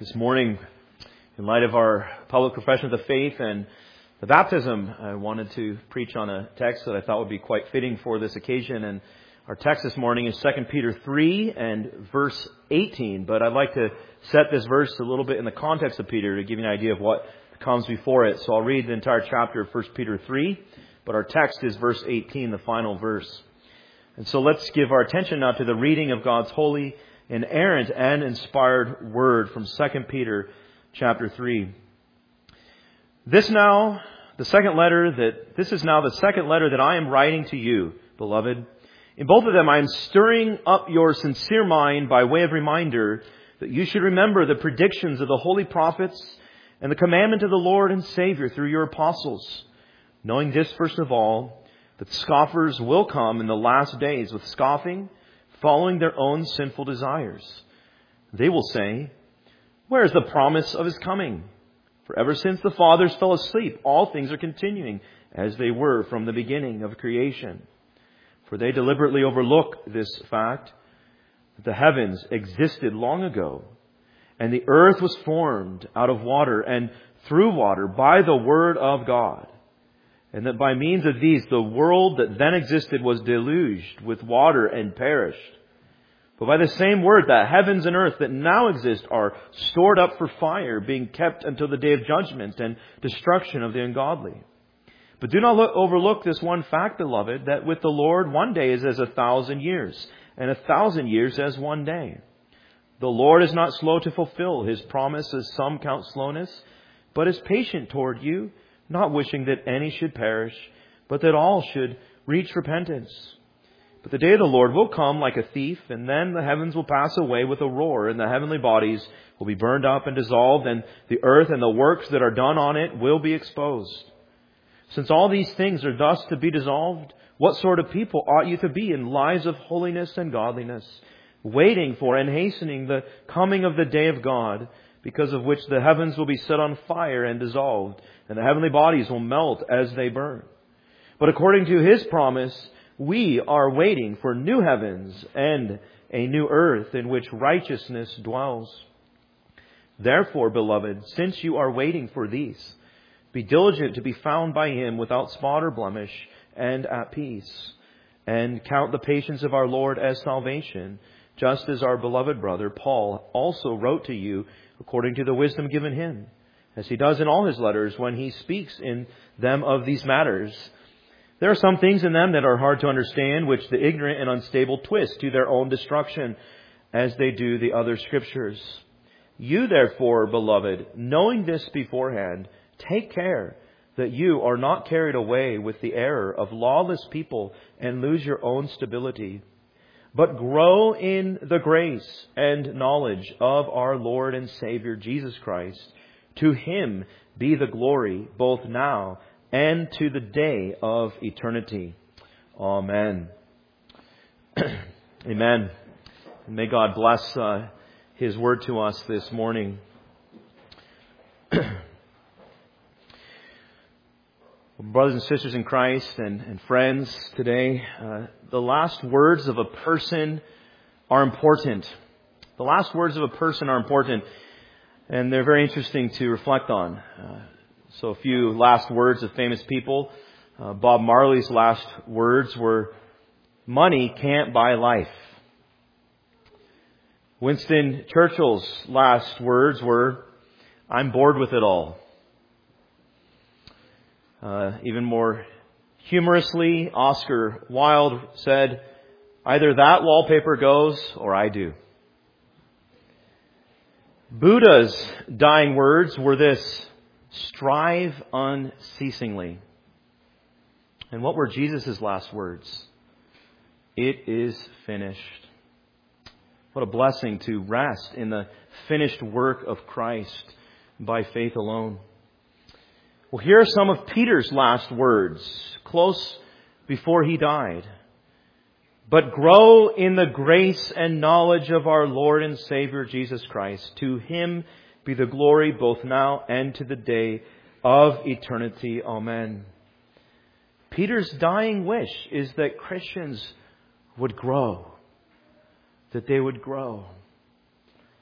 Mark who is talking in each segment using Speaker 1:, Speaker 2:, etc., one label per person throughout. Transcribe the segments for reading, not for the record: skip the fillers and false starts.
Speaker 1: This morning, in light of our public profession of the faith and the baptism, I wanted to preach on a text that I thought would be quite fitting for this occasion. And our text this morning is 2 Peter 3 and verse 18. But I'd like to set this verse a little bit in the context of Peter to give you an idea of what comes before it. So I'll read the entire chapter of 1 Peter 3, but our text is verse 18, the final verse. And so let's give our attention now to the reading of God's holy, inerrant and inspired word from 2 Peter chapter 3. This is now the second letter that I am writing to you, beloved. In both of them I am stirring up your sincere mind by way of reminder that you should remember the predictions of the holy prophets and the commandment of the Lord and Savior through your apostles, knowing this first of all, that scoffers will come in the last days with scoffing, following their own sinful desires. They will say, where is the promise of his coming? For ever since the fathers fell asleep, all things are continuing as they were from the beginning of creation. For they deliberately overlook this fact, that the heavens existed long ago, and the earth was formed out of water and through water by the word of God. And that by means of these, the world that then existed was deluged with water and perished. But by the same word, the heavens and earth that now exist are stored up for fire, being kept until the day of judgment and destruction of the ungodly. But do not overlook this one fact, beloved, that with the Lord 1 day is as 1,000 years, and 1,000 years as 1 day. The Lord is not slow to fulfill His promise, as some count slowness, but is patient toward you, not wishing that any should perish, but that all should reach repentance. But the day of the Lord will come like a thief, and then the heavens will pass away with a roar, and the heavenly bodies will be burned up and dissolved, and the earth and the works that are done on it will be exposed. Since all these things are thus to be dissolved, what sort of people ought you to be in lives of holiness and godliness, waiting for and hastening the coming of the day of God, because of which the heavens will be set on fire and dissolved, and the heavenly bodies will melt as they burn. But according to His promise, we are waiting for new heavens and a new earth in which righteousness dwells. Therefore, beloved, since you are waiting for these, be diligent to be found by Him without spot or blemish and at peace, and count the patience of our Lord as salvation, just as our beloved brother Paul also wrote to you according to the wisdom given him, as he does in all his letters when he speaks in them of these matters. There are some things in them that are hard to understand, which the ignorant and unstable twist to their own destruction, as they do the other scriptures. You therefore, beloved, knowing this beforehand, take care that you are not carried away with the error of lawless people and lose your own stability, but grow in the grace and knowledge of our Lord and Savior Jesus Christ. To Him be the glory both now and to the day of eternity. Amen. Amen. And may God bless His word to us this morning. Brothers and sisters in Christ and friends today, the last words of a person are important. The last words of a person are important, and they're very interesting to reflect on. So a few last words of famous people. Bob Marley's last words were, "Money can't buy life." Winston Churchill's last words were, "I'm bored with it all." Even more humorously, Oscar Wilde said, "Either that wallpaper goes or I do." Buddha's dying words were this, "Strive unceasingly." And what were Jesus' last words? "It is finished." What a blessing to rest in the finished work of Christ by faith alone. Well, here are some of Peter's last words, close before he died. "But grow in the grace and knowledge of our Lord and Savior Jesus Christ. To Him be the glory both now and to the day of eternity. Amen." Peter's dying wish is that Christians would grow, that they would grow.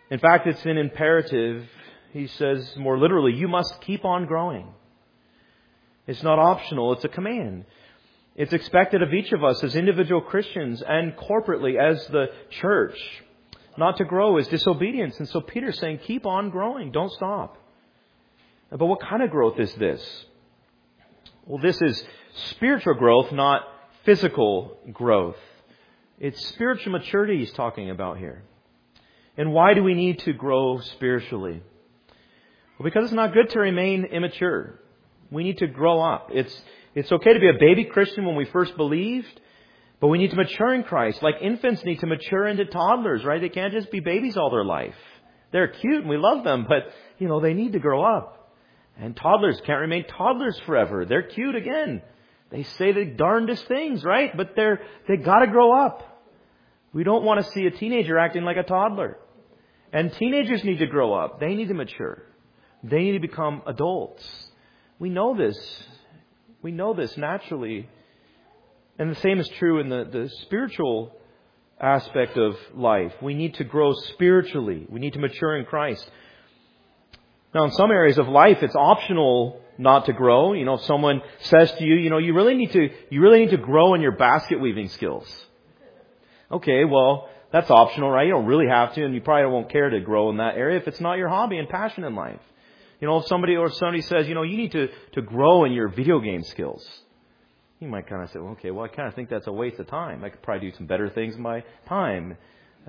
Speaker 1: In fact, it's an imperative. He says more literally, you must keep on growing. It's not optional, it's a command. It's expected of each of us as individual Christians and corporately as the church. Not to grow is disobedience. And so Peter's saying, keep on growing, don't stop. But what kind of growth is this? Well, this is spiritual growth, not physical growth. It's spiritual maturity he's talking about here. And why do we need to grow spiritually? Well, because it's not good to remain immature. We need to grow up. It's okay to be a baby Christian when we first believed, but we need to mature in Christ. Like infants need to mature into toddlers, right? They can't just be babies all their life. They're cute and we love them, but, they need to grow up. And toddlers can't remain toddlers forever. They're cute again. They say the darndest things, right? But they got to grow up. We don't want to see a teenager acting like a toddler. And teenagers need to grow up. They need to mature. They need to become adults. We know this. We know this naturally. And the same is true in the spiritual aspect of life. We need to grow spiritually. We need to mature in Christ. Now, in some areas of life, it's optional not to grow. If someone says to you, you really need to grow in your basket weaving skills. Okay, well, that's optional, right? You don't really have to, and you probably won't care to grow in that area if it's not your hobby and passion in life. If somebody says, you need to grow in your video game skills. You might kind of say, okay, well, I kind of think that's a waste of time. I could probably do some better things in my time.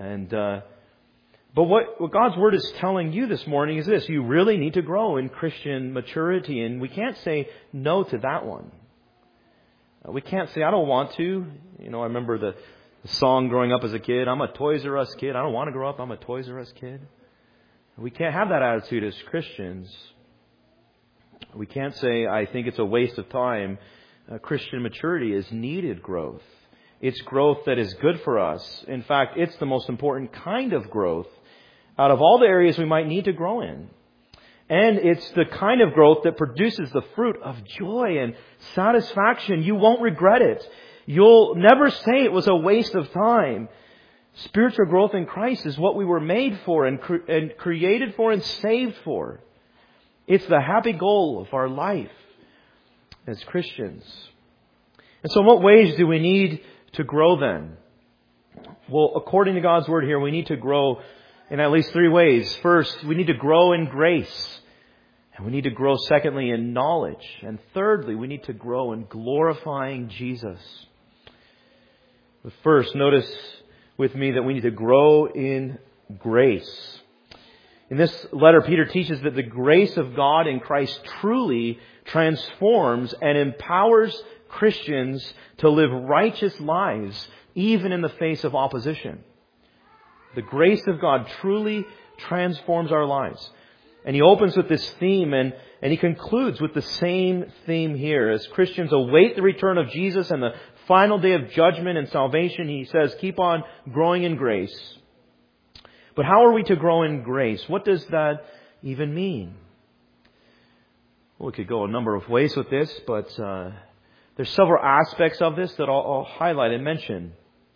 Speaker 1: But what God's Word is telling you this morning is this. You really need to grow in Christian maturity, and we can't say no to that one. We can't say, I don't want to. I remember the song growing up as a kid, I'm a Toys R Us kid. I don't want to grow up. I'm a Toys R Us kid. We can't have that attitude as Christians. We can't say, I think it's a waste of time. Christian maturity is needed growth. It's growth that is good for us. In fact, it's the most important kind of growth out of all the areas we might need to grow in. And it's the kind of growth that produces the fruit of joy and satisfaction. You won't regret it. You'll never say it was a waste of time. Spiritual growth in Christ is what we were made for and created for and saved for. It's the happy goal of our life as Christians. And so in what ways do we need to grow then? Well, according to God's Word here, we need to grow in at least three ways. First, we need to grow in grace. And we need to grow, secondly, in knowledge. And thirdly, we need to grow in glorifying Jesus. But first, notice with me that we need to grow in grace. In this letter, Peter teaches that the grace of God in Christ truly transforms and empowers Christians to live righteous lives, even in the face of opposition. The grace of God truly transforms our lives. And he opens with this theme and he concludes with the same theme here. As Christians await the return of Jesus and the final day of judgment and salvation, he says, keep on growing in grace. But how are we to grow in grace? What does that even mean? Well, we could go a number of ways with this, but there's several aspects of this that I'll highlight and mention.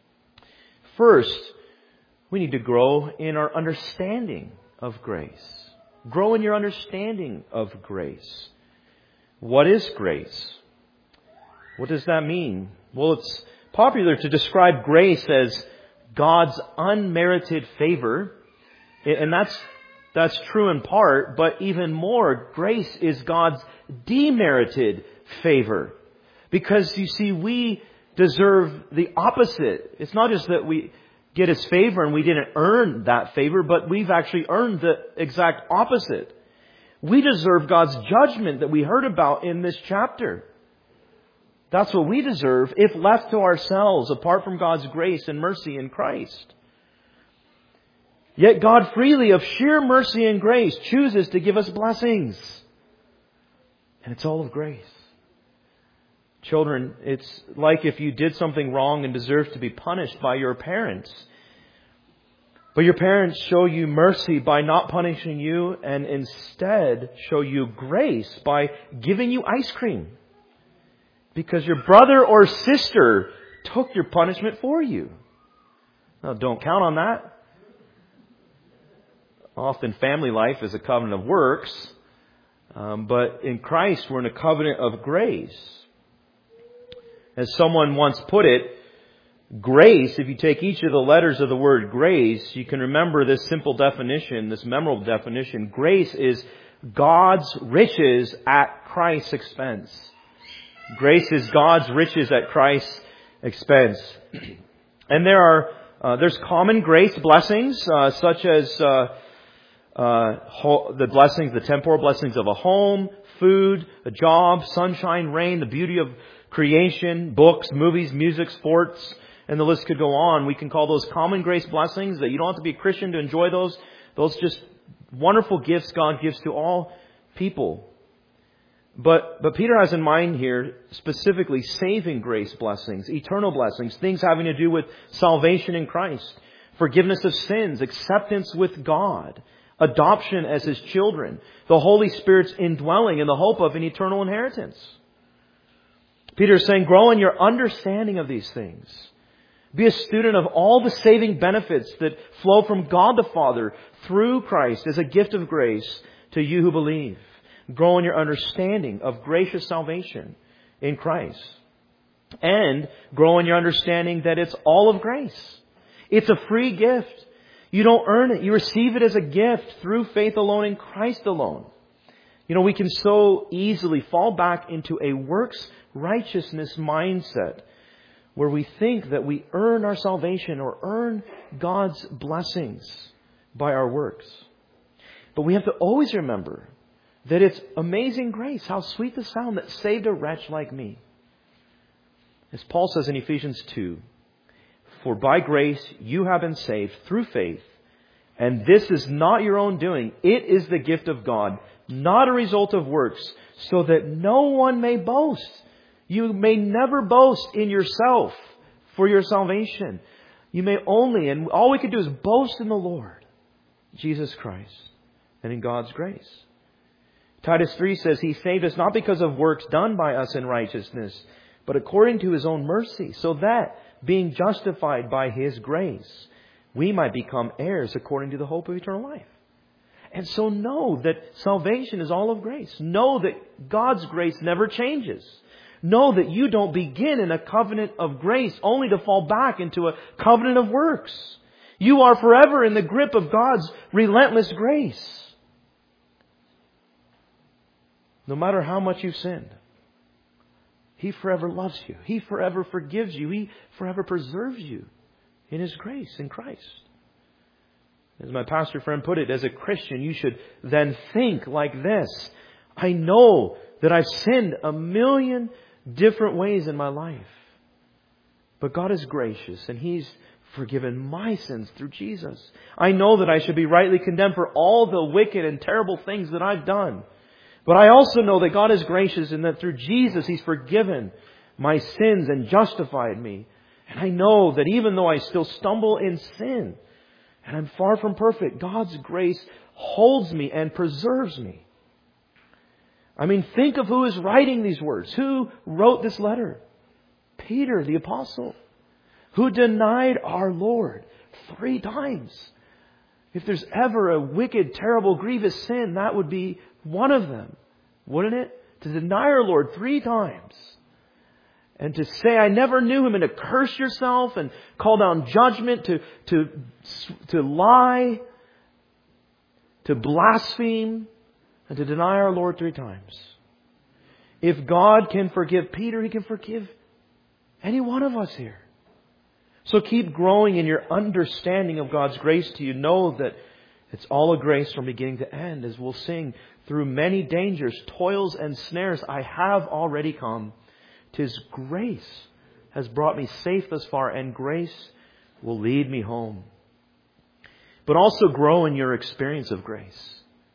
Speaker 1: First, we need to grow in our understanding of grace. Grow in your understanding of grace. What is grace? What does that mean? Well, it's popular to describe grace as God's unmerited favor. And that's true in part, but even more, grace is God's demerited favor. Because you see, we deserve the opposite. It's not just that we get His favor and we didn't earn that favor, but we've actually earned the exact opposite. We deserve God's judgment that we heard about in this chapter. That's what we deserve if left to ourselves, apart from God's grace and mercy in Christ. Yet God freely, of sheer mercy and grace, chooses to give us blessings. And it's all of grace. Children, it's like if you did something wrong and deserved to be punished by your parents. But your parents show you mercy by not punishing you and instead show you grace by giving you ice cream. Because your brother or sister took your punishment for you. Now, don't count on that. Often family life is a covenant of works, but in Christ we're in a covenant of grace. As someone once put it, grace, if you take each of the letters of the word grace, you can remember this simple definition, this memorable definition. Grace is God's riches at Christ's expense. Grace is God's riches at Christ's expense. And there's common grace blessings, such as the blessings, the temporal blessings of a home, food, a job, sunshine, rain, the beauty of creation, books, movies, music, sports, and the list could go on. We can call those common grace blessings that you don't have to be a Christian to enjoy those. Those just wonderful gifts God gives to all people. But Peter has in mind here specifically saving grace blessings, eternal blessings, things having to do with salvation in Christ, forgiveness of sins, acceptance with God, adoption as His children, the Holy Spirit's indwelling, and the hope of an eternal inheritance. Peter is saying, grow in your understanding of these things. Be a student of all the saving benefits that flow from God the Father through Christ as a gift of grace to you who believe. Grow in your understanding of gracious salvation in Christ. And grow in your understanding that it's all of grace. It's a free gift. You don't earn it. You receive it as a gift through faith alone in Christ alone. You know, we can so easily fall back into a works righteousness mindset where we think that we earn our salvation or earn God's blessings by our works. But we have to always remember that it's amazing grace, how sweet the sound that saved a wretch like me. As Paul says in Ephesians 2, for by grace you have been saved through faith, and this is not your own doing. It is the gift of God, not a result of works, so that no one may boast. You may never boast in yourself for your salvation. You may only, and all we can do is boast in the Lord, Jesus Christ, and in God's grace. Titus 3 says, He saved us not because of works done by us in righteousness, but according to His own mercy, so that, being justified by His grace, we might become heirs according to the hope of eternal life. And so know that salvation is all of grace. Know that God's grace never changes. Know that you don't begin in a covenant of grace only to fall back into a covenant of works. You are forever in the grip of God's relentless grace. No matter how much you've sinned, He forever loves you. He forever forgives you. He forever preserves you in His grace in Christ. As my pastor friend put it, as a Christian, you should then think like this. I know that I've sinned a million different ways in my life. But God is gracious and He's forgiven my sins through Jesus. I know that I should be rightly condemned for all the wicked and terrible things that I've done. But I also know that God is gracious and that through Jesus He's forgiven my sins and justified me. And I know that even though I still stumble in sin and I'm far from perfect, God's grace holds me and preserves me. I mean, think of who is writing these words. Who wrote this letter? Peter, the apostle, who denied our Lord 3 times. If there's ever a wicked, terrible, grievous sin, that would be one of them, wouldn't it? To deny our Lord 3 times. And to say, I never knew Him, and to curse yourself and call down judgment, to lie, to blaspheme, and to deny our Lord 3 times. If God can forgive Peter, He can forgive any one of us here. So keep growing in your understanding of God's grace to you. Know that it's all a grace from beginning to end. As we'll sing, through many dangers, toils and snares, I have already come. 'Tis grace has brought me safe thus far, and grace will lead me home. But also grow in your experience of grace.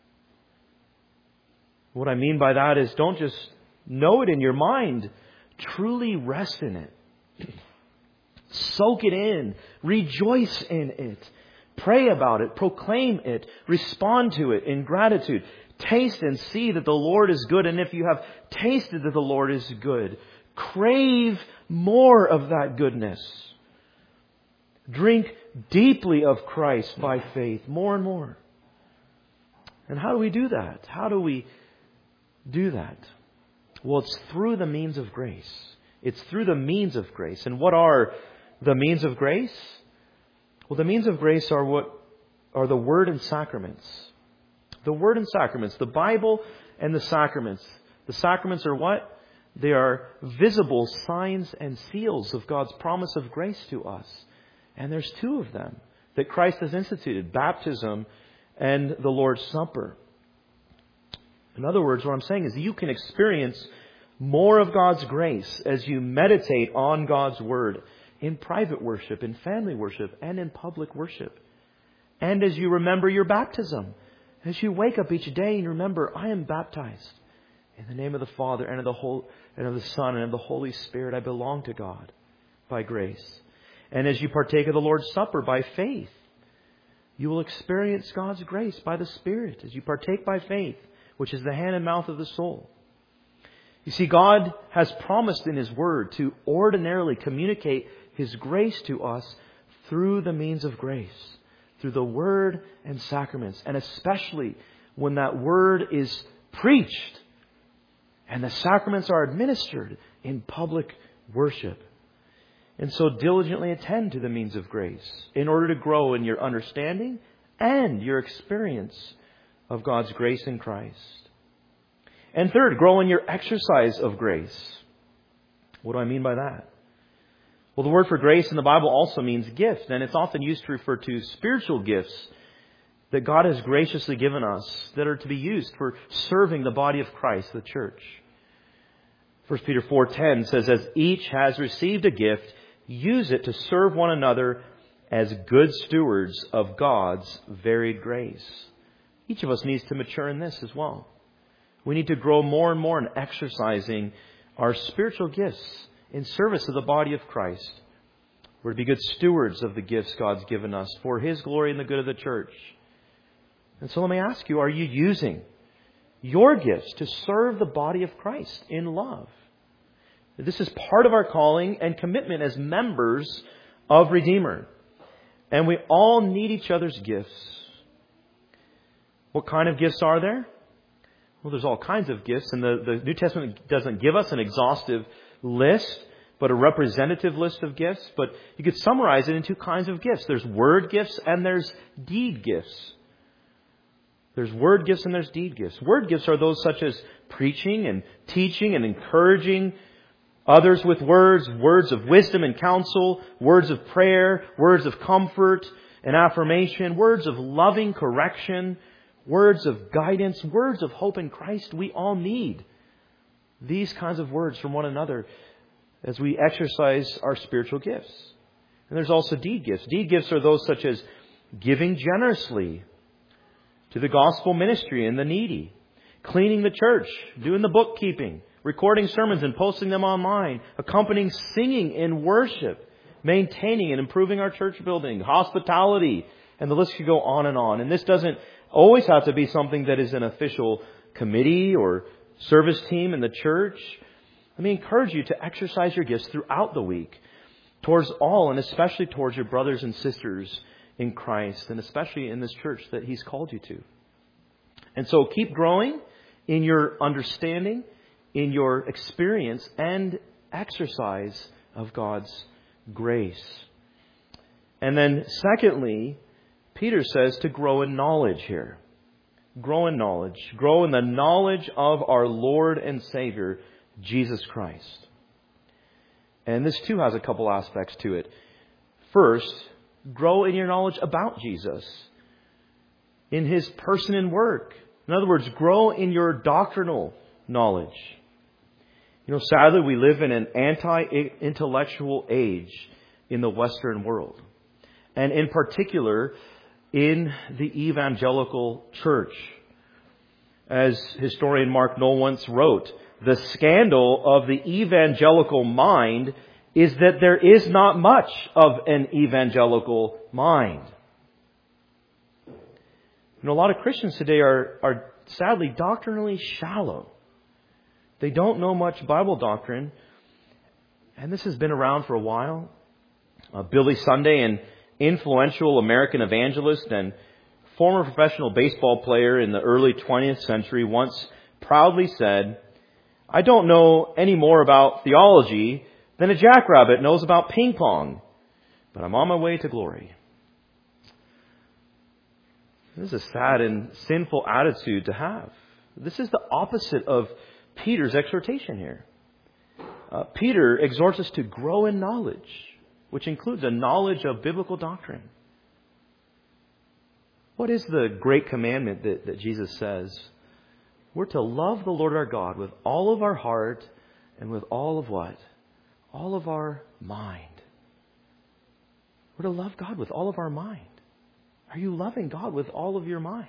Speaker 1: What I mean by that is don't just know it in your mind. Truly rest in it. Soak it in. Rejoice in it. Pray about it. Proclaim it. Respond to it in gratitude. Taste and see that the Lord is good. And if you have tasted that the Lord is good, crave more of that goodness. Drink deeply of Christ by faith, more and more. And how do we do that? How do we do that? Well, it's through the means of grace. It's through the means of grace. And what are the means of grace? Well, the means of grace are what are the Word and sacraments. The Word and sacraments. The Bible and the sacraments. The sacraments are what? They are visible signs and seals of God's promise of grace to us. And there's two of them that Christ has instituted. Baptism and the Lord's Supper. In other words, what I'm saying is you can experience more of God's grace as you meditate on God's Word in private worship, in family worship, and in public worship. And as you remember your baptism, as you wake up each day and you remember, I am baptized in the name of the Father and of the Son and of the Holy Spirit. I belong to God by grace. And as you partake of the Lord's Supper by faith, you will experience God's grace by the Spirit as you partake by faith, which is the hand and mouth of the soul. You see, God has promised in His Word to ordinarily communicate His grace to us through the means of grace, through the Word and sacraments, and especially when that Word is preached and the sacraments are administered in public worship. And so diligently attend to the means of grace in order to grow in your understanding and your experience of God's grace in Christ. And third, grow in your exercise of grace. What do I mean by that? Well, the word for grace in the Bible also means gift, and it's often used to refer to spiritual gifts that God has graciously given us that are to be used for serving the body of Christ, the church. 1 Peter 4:10 says, as each has received a gift, use it to serve one another as good stewards of God's varied grace. Each of us needs to mature in this as well. We need to grow more and more in exercising our spiritual gifts in service of the body of Christ. We're to be good stewards of the gifts God's given us for His glory and the good of the church. And so let me ask you, are you using your gifts to serve the body of Christ in love? This is part of our calling and commitment as members of Redeemer. And we all need each other's gifts. What kind of gifts are there? Well, there's all kinds of gifts, and the New Testament doesn't give us an exhaustive list, but a representative list of gifts. But you could summarize it in two kinds of gifts. There's word gifts and there's deed gifts. There's word gifts and there's deed gifts. Word gifts are those such as preaching and teaching and encouraging others with words, words of wisdom and counsel, words of prayer, words of comfort and affirmation, words of loving correction, words of guidance, words of hope in Christ. We all need these kinds of words from one another as we exercise our spiritual gifts. And there's also deed gifts. Deed gifts are those such as giving generously to the gospel ministry and the needy, cleaning the church, doing the bookkeeping, recording sermons and posting them online, accompanying singing in worship, maintaining and improving our church building, hospitality, and the list could go on and on. And this doesn't always have to be something that is an official committee or service team in the church. Let me encourage you to exercise your gifts throughout the week towards all, and especially towards your brothers and sisters in Christ, and especially in this church that He's called you to. And so keep growing in your understanding, in your experience and exercise of God's grace. And then secondly, Peter says to grow in knowledge here. Grow in knowledge. Grow in the knowledge of our Lord and Savior, Jesus Christ. And this too has a couple aspects to it. First, grow in your knowledge about Jesus, in His person and work. In other words, grow in your doctrinal knowledge. You know, sadly, we live in an anti-intellectual age in the Western world. And in particular, in the evangelical church. As historian Mark Noll once wrote, the scandal of the evangelical mind is that there is not much of an evangelical mind. You know, a lot of Christians today are sadly doctrinally shallow. They don't know much Bible doctrine. And this has been around for a while. Billy Sunday, an influential American evangelist and former professional baseball player in the early 20th century, once proudly said, "I don't know any more about theology than a jackrabbit knows about ping pong, but I'm on my way to glory." This is a sad and sinful attitude to have. This is the opposite of Peter's exhortation here. Peter exhorts us to grow in knowledge, which includes a knowledge of biblical doctrine. What is the great commandment that Jesus says? We're to love the Lord our God with all of our heart and with all of what? All of our mind. We're to love God with all of our mind. Are you loving God with all of your mind?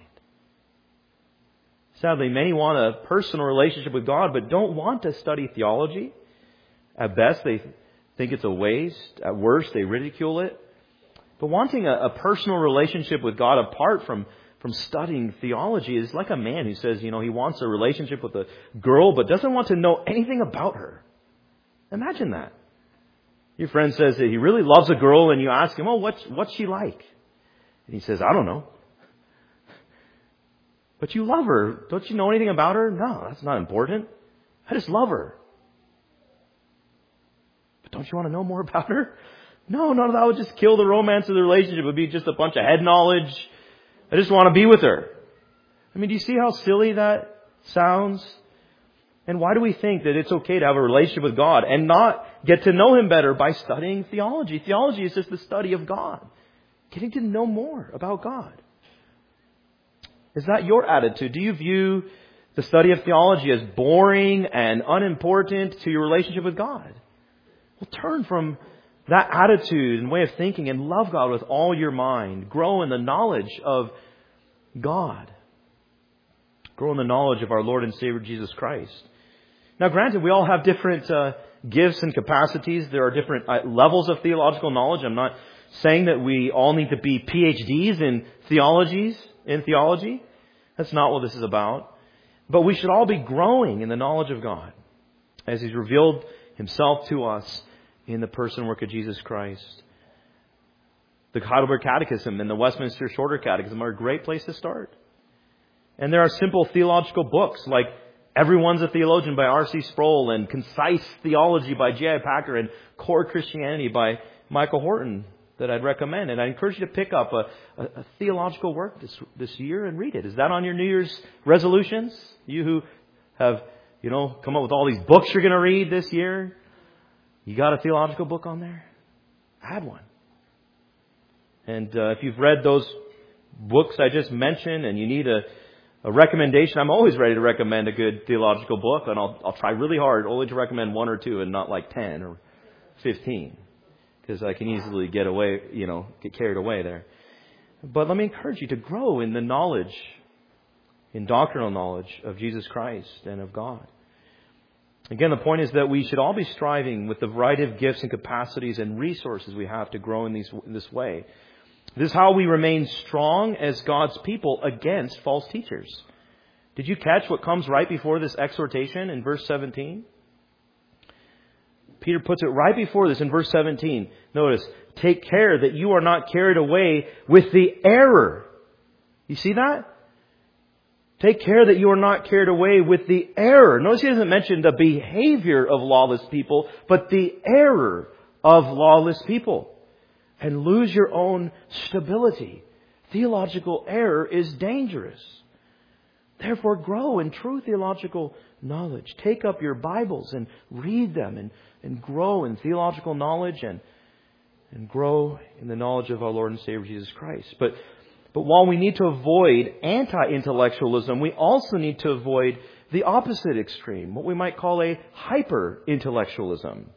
Speaker 1: Sadly, many want a personal relationship with God, but don't want to study theology. At best, they think it's a waste. At worst, they ridicule it. But wanting a personal relationship with God apart from studying theology is like a man who says, he wants a relationship with a girl, but doesn't want to know anything about her. Imagine that. Your friend says that he really loves a girl, and you ask him, what's she like? And he says, I don't know. But you love her. Don't you know anything about her? No, that's not important. I just love her. But don't you want to know more about her? No, none of that would just kill the romance of the relationship. It would be just a bunch of head knowledge. I just want to be with her. I mean, do you see how silly that sounds? And why do we think that it's okay to have a relationship with God and not get to know Him better by studying theology? Theology is just the study of God. Getting to know more about God. Is that your attitude? Do you view the study of theology as boring and unimportant to your relationship with God? Well, turn from that attitude and way of thinking and love God with all your mind. Grow in the knowledge of God. Grow in the knowledge of our Lord and Savior Jesus Christ. Now, granted, we all have different gifts and capacities. There are different levels of theological knowledge. I'm not saying that we all need to be PhDs in theology. That's not what this is about. But we should all be growing in the knowledge of God as He's revealed Himself to us in the person and work of Jesus Christ. The Heidelberg Catechism and the Westminster Shorter Catechism are a great place to start. And there are simple theological books like Everyone's a Theologian by R.C. Sproul and Concise Theology by J.I. Packer and Core Christianity by Michael Horton that I'd recommend. And I encourage you to pick up a theological work this year and read it. Is that on your New Year's resolutions? You who have, come up with all these books you're going to read this year. You got a theological book on there? Add one. And if you've read those books I just mentioned and you need a recommendation, I'm always ready to recommend a good theological book. And I'll try really hard only to recommend one or two and not like 10 or 15. Because I can easily get carried away there. But let me encourage you to grow in the knowledge, in doctrinal knowledge of Jesus Christ and of God. Again, the point is that we should all be striving with the variety of gifts and capacities and resources we have to grow in this way. This is how we remain strong as God's people against false teachers. Did you catch what comes right before this exhortation in verse 17? Peter puts it right before this in verse 17. Notice, take care that you are not carried away with the error. You see that? Take care that you are not carried away with the error. Notice he doesn't mention the behavior of lawless people, but the error of lawless people. And lose your own stability. Theological error is dangerous. Therefore, grow in true theological knowledge. Take up your Bibles and read them and grow in theological knowledge and grow in the knowledge of our Lord and Savior Jesus Christ. But while we need to avoid anti-intellectualism, we also need to avoid the opposite extreme, what we might call a hyper-intellectualism.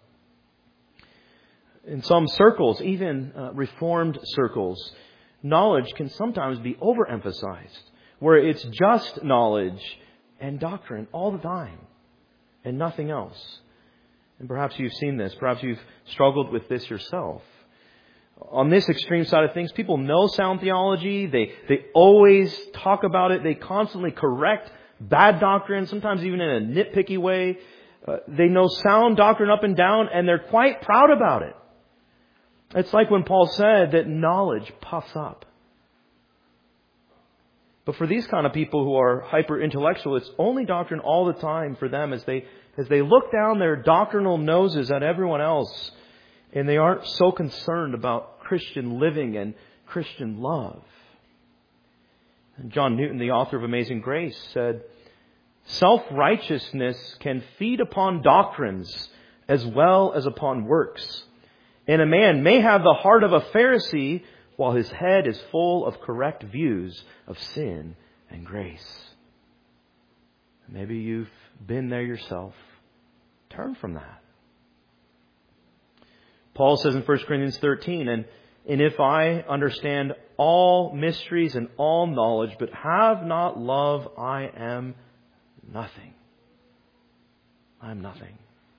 Speaker 1: In some circles, even Reformed circles, knowledge can sometimes be overemphasized, where it's just knowledge and doctrine all the time and nothing else. And perhaps you've seen this. Perhaps you've struggled with this yourself. On this extreme side of things, people know sound theology. They always talk about it. They constantly correct bad doctrine, sometimes even in a nitpicky way. They know sound doctrine up and down, and they're quite proud about it. It's like when Paul said that knowledge puffs up. But for these kind of people who are hyper-intellectual, it's only doctrine all the time for them as they look down their doctrinal noses at everyone else, and they aren't so concerned about Christian living and Christian love. And John Newton, the author of Amazing Grace, said, "Self-righteousness can feed upon doctrines as well as upon works. And a man may have the heart of a Pharisee while his head is full of correct views of sin and grace." Maybe you've been there yourself. Turn from that. Paul says in 1 Corinthians 13, and if I understand all mysteries and all knowledge, but have not love, I am nothing. I am nothing.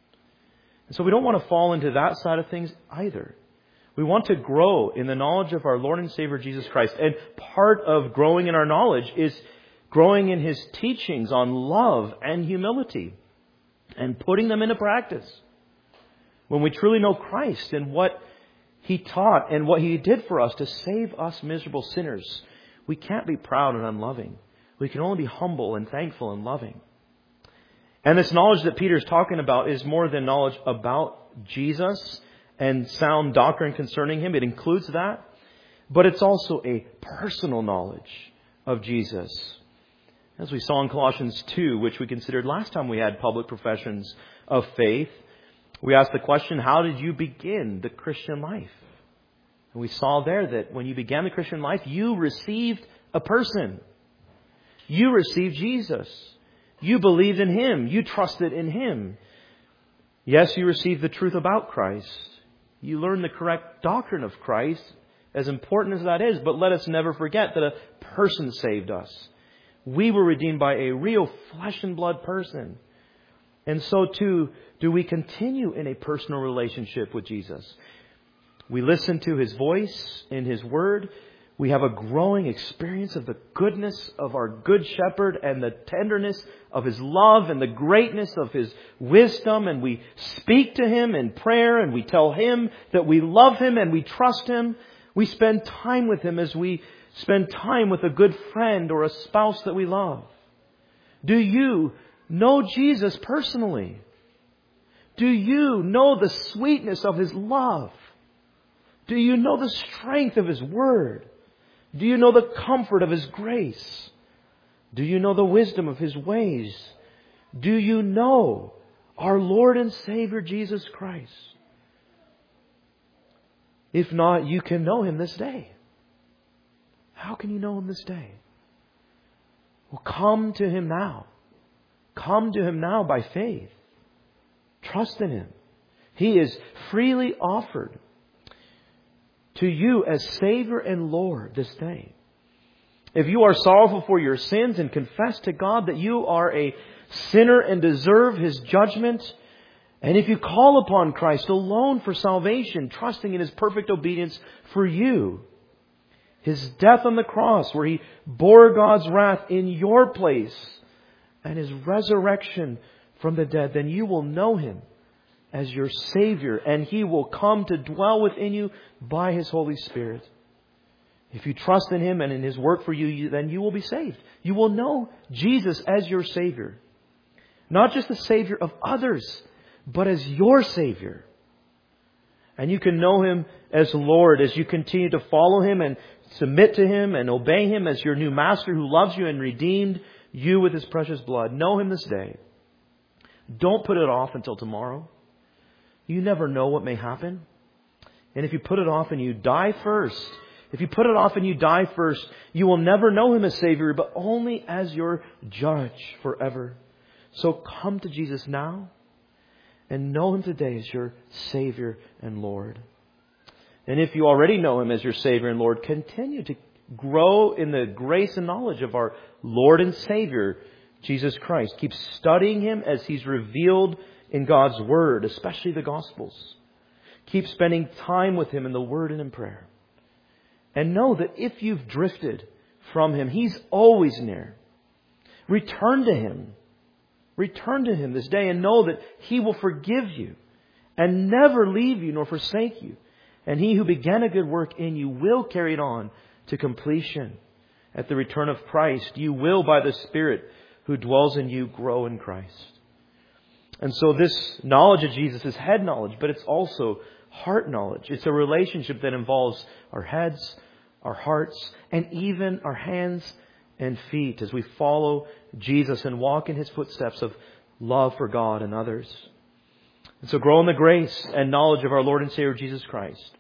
Speaker 1: And so we don't want to fall into that side of things either. We want to grow in the knowledge of our Lord and Savior Jesus Christ. And part of growing in our knowledge is growing in His teachings on love and humility and putting them into practice. When we truly know Christ and what He taught and what He did for us to save us miserable sinners, we can't be proud and unloving. We can only be humble and thankful and loving. And this knowledge that Peter's talking about is more than knowledge about Jesus and sound doctrine concerning Him. It includes that. But it's also a personal knowledge of Jesus. As we saw in Colossians 2, which we considered last time we had public professions of faith, we asked the question, how did you begin the Christian life? And we saw there that when you began the Christian life, you received a person. You received Jesus. You believed in Him. You trusted in Him. Yes, you received the truth about Christ. You learned the correct doctrine of Christ, as important as that is. But let us never forget that a person saved us. We were redeemed by a real flesh and blood person. And so too do we continue in a personal relationship with Jesus. We listen to His voice in His Word. We have a growing experience of the goodness of our Good Shepherd and the tenderness of His love and the greatness of His wisdom. And we speak to Him in prayer and we tell Him that we love Him and we trust Him. We spend time with Him as we spend time with a good friend or a spouse that we love. Do you know Jesus personally? Do you know the sweetness of His love? Do you know the strength of His Word? Do you know the comfort of His grace? Do you know the wisdom of His ways? Do you know our Lord and Savior Jesus Christ? If not, you can know Him this day. How can you know Him this day? Well, come to Him now. Come to Him now by faith. Trust in Him. He is freely offered to you as Savior and Lord this day. If you are sorrowful for your sins and confess to God that you are a sinner and deserve His judgment, and if you call upon Christ alone for salvation, trusting in His perfect obedience for you, His death on the cross where He bore God's wrath in your place, and His resurrection from the dead, then you will know Him as your Savior, and He will come to dwell within you by His Holy Spirit. If you trust in Him and in His work for you, then you will be saved. You will know Jesus as your Savior. Not just the Savior of others, but as your Savior. And you can know Him as Lord as you continue to follow Him and submit to Him and obey Him as your new Master who loves you and redeemed you with His precious blood. Know Him this day. Don't put it off until tomorrow. You never know what may happen. And if you put it off and you die first, you will never know Him as Savior, but only as your judge forever. So come to Jesus now and know Him today as your Savior and Lord. And if you already know Him as your Savior and Lord, continue to grow in the grace and knowledge of our Lord and Savior, Jesus Christ. Keep studying Him as He's revealed in God's Word, especially the Gospels. Keep spending time with Him in the Word and in prayer. And know that if you've drifted from Him, He's always near. Return to Him. Return to Him this day and know that He will forgive you and never leave you nor forsake you. And He who began a good work in you will carry it on to completion at the return of Christ, you will, by the Spirit who dwells in you, grow in Christ. And so this knowledge of Jesus is head knowledge, but it's also heart knowledge. It's a relationship that involves our heads, our hearts, and even our hands and feet as we follow Jesus and walk in His footsteps of love for God and others. And so grow in the grace and knowledge of our Lord and Savior Jesus Christ.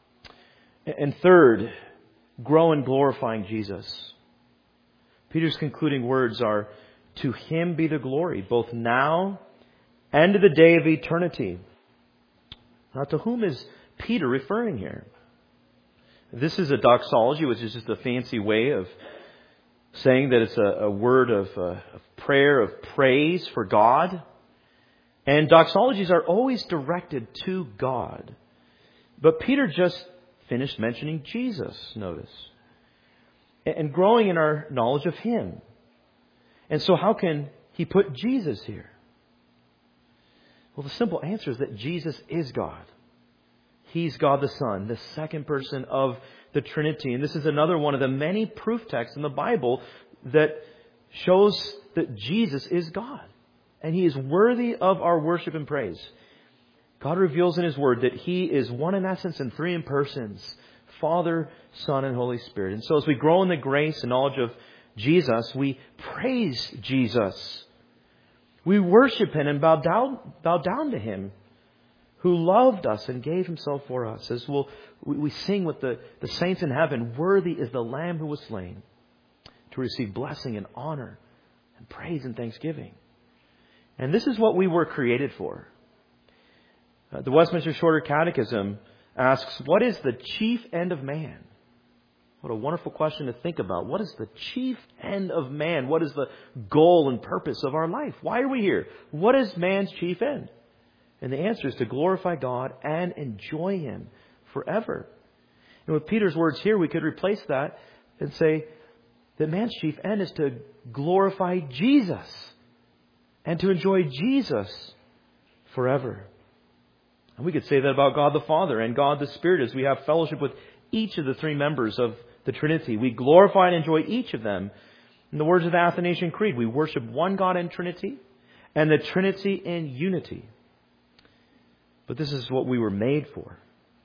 Speaker 1: And third, grow in glorifying Jesus. Peter's concluding words are, to Him be the glory, both now and to the day of eternity. Now, to whom is Peter referring here? This is a doxology, which is just a fancy way of saying that it's a word of prayer, of praise for God. And doxologies are always directed to God. But Peter just finished mentioning Jesus, notice. And growing in our knowledge of Him. And so how can he put Jesus here? Well, the simple answer is that Jesus is God. He's God the Son, the second person of the Trinity. And this is another one of the many proof texts in the Bible that shows that Jesus is God. And He is worthy of our worship and praise. God reveals in His Word that He is one in essence and three in persons. Father, Son, and Holy Spirit. And so as we grow in the grace and knowledge of Jesus, we praise Jesus. We worship Him and bow down to Him who loved us and gave Himself for us. As we sing with the saints in heaven, worthy is the Lamb who was slain to receive blessing and honor and praise and thanksgiving. And this is what we were created for. The Westminster Shorter Catechism asks, what is the chief end of man? What a wonderful question to think about. What is the chief end of man? What is the goal and purpose of our life? Why are we here? What is man's chief end? And the answer is to glorify God and enjoy Him forever. And with Peter's words here, we could replace that and say that man's chief end is to glorify Jesus and to enjoy Jesus forever. And we could say that about God the Father and God the Spirit as we have fellowship with each of the three members of the Trinity. We glorify and enjoy each of them. In the words of the Athanasian Creed, we worship one God in Trinity and the Trinity in unity. But this is what we were made for.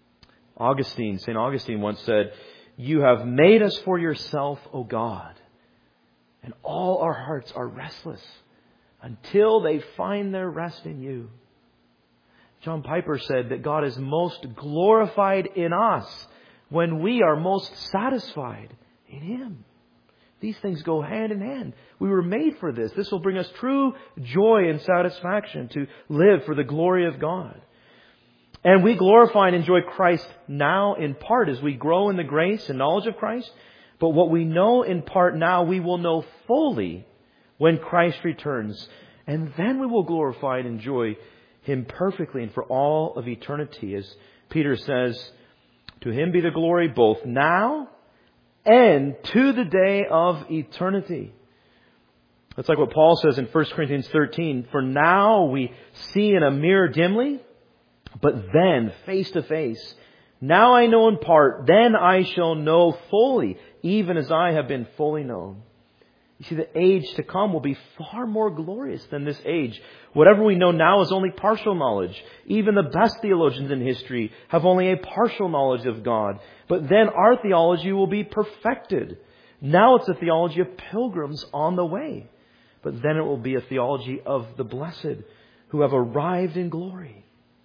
Speaker 1: St. Augustine once said, "You have made us for yourself, O God, and all our hearts are restless until they find their rest in You." John Piper said that God is most glorified in us when we are most satisfied in Him. These things go hand in hand. We were made for this. This will bring us true joy and satisfaction to live for the glory of God. And we glorify and enjoy Christ now in part as we grow in the grace and knowledge of Christ. But what we know in part now, we will know fully when Christ returns. And then we will glorify and enjoy Him perfectly and for all of eternity. As Peter says, to Him be the glory both now and to the day of eternity. That's like what Paul says in 1 Corinthians 13. For now we see in a mirror dimly, but then face to face. Now I know in part, then I shall know fully, even as I have been fully known. You see, the age to come will be far more glorious than this age. Whatever we know now is only partial knowledge. Even the best theologians in history have only a partial knowledge of God. But then our theology will be perfected. Now it's a theology of pilgrims on the way. But then it will be a theology of the blessed who have arrived in glory.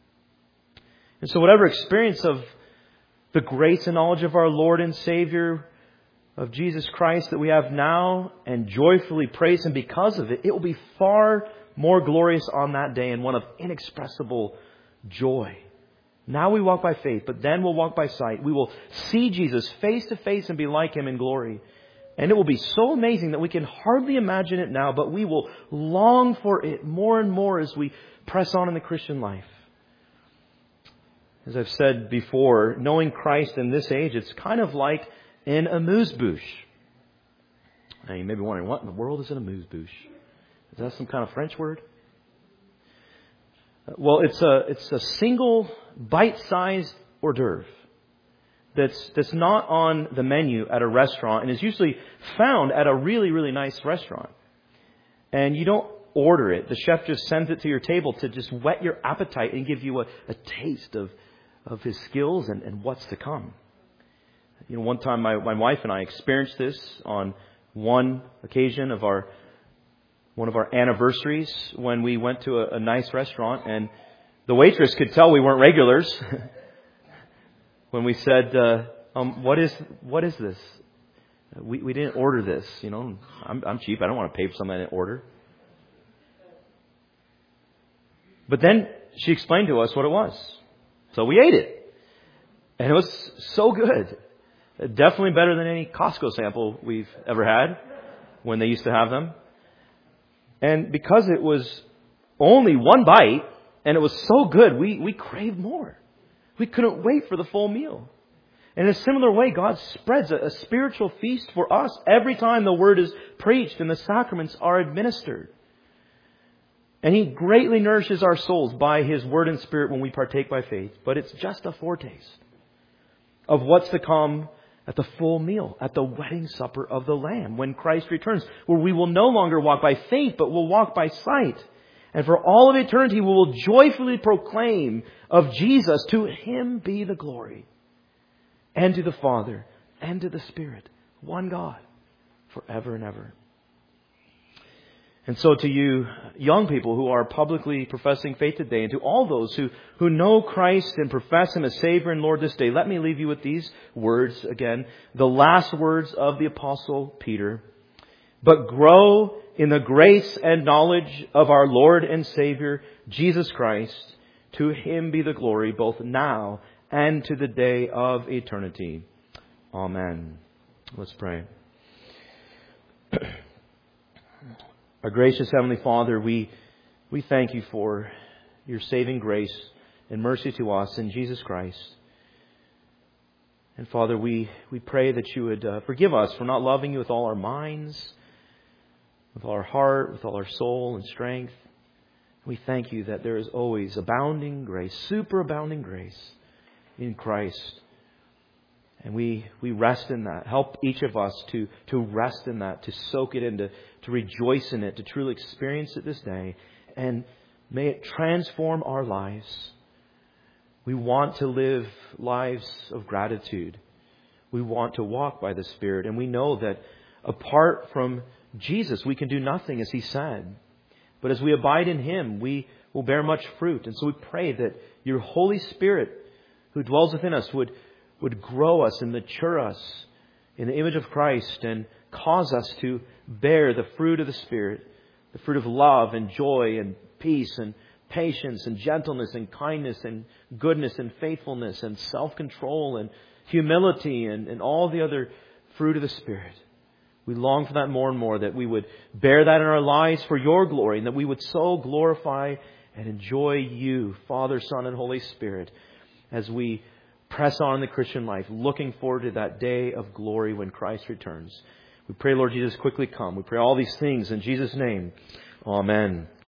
Speaker 1: And so whatever experience of the grace and knowledge of our Lord and Savior, of Jesus Christ that we have now and joyfully praise Him because of it, it will be far more glorious on that day and one of inexpressible joy. Now we walk by faith, but then we'll walk by sight. We will see Jesus face to face and be like Him in glory. And it will be so amazing that we can hardly imagine it now, but we will long for it more and more as we press on in the Christian life. As I've said before, knowing Christ in this age, it's kind of like an amuse-bouche. Now you may be wondering, what in the world is an amuse-bouche? Is that some kind of French word? Well, it's a single bite-sized hors d'oeuvre. that's not on the menu at a restaurant and is usually found at a really, really nice restaurant. And you don't order it. The chef just sends it to your table to just whet your appetite and give you a taste of his skills and what's to come. You know, one time my wife and I experienced this on one occasion of one of our anniversaries when we went to a nice restaurant, and the waitress could tell we weren't regulars when we said, what is this? We didn't order this. You know, I'm cheap. I don't want to pay for something I didn't order. But then she explained to us what it was. So we ate it. And it was so good. Definitely better than any Costco sample we've ever had when they used to have them. And because it was only one bite and it was so good, we craved more. We couldn't wait for the full meal. And in a similar way, God spreads a spiritual feast for us every time the Word is preached and the sacraments are administered. And He greatly nourishes our souls by His Word and Spirit when we partake by faith. But it's just a foretaste of what's to come at the full meal, at the wedding supper of the Lamb, when Christ returns, where we will no longer walk by faith, but will walk by sight. And for all of eternity, we will joyfully proclaim of Jesus, to Him be the glory, and to the Father, and to the Spirit, one God, forever and ever. And so to you young people who are publicly professing faith today, and to all those who know Christ and profess Him as Savior and Lord this day, let me leave you with these words again, the last words of the Apostle Peter. But grow in the grace and knowledge of our Lord and Savior, Jesus Christ. To Him be the glory, both now and to the day of eternity. Amen. Let's pray. Our gracious Heavenly Father, we thank You for Your saving grace and mercy to us in Jesus Christ. And Father, we pray that You would forgive us for not loving You with all our minds, with all our heart, with all our soul and strength. We thank You that there is always abounding grace, superabounding grace in Christ. And we rest in that. Help each of us to rest in that, to soak it in, to rejoice in it, to truly experience it this day. And may it transform our lives. We want to live lives of gratitude. We want to walk by the Spirit. And we know that apart from Jesus, we can do nothing, as He said. But as we abide in Him, we will bear much fruit. And so we pray that Your Holy Spirit, who dwells within us, would grow us and mature us in the image of Christ and cause us to bear the fruit of the Spirit, the fruit of love and joy and peace and patience and gentleness and kindness and goodness and faithfulness and self-control and humility and all the other fruit of the Spirit. We long for that more and more, that we would bear that in our lives for Your glory, and that we would so glorify and enjoy You, Father, Son, and Holy Spirit, as we press on in the Christian life, looking forward to that day of glory when Christ returns. We pray, Lord Jesus, quickly come. We pray all these things in Jesus' name. Amen.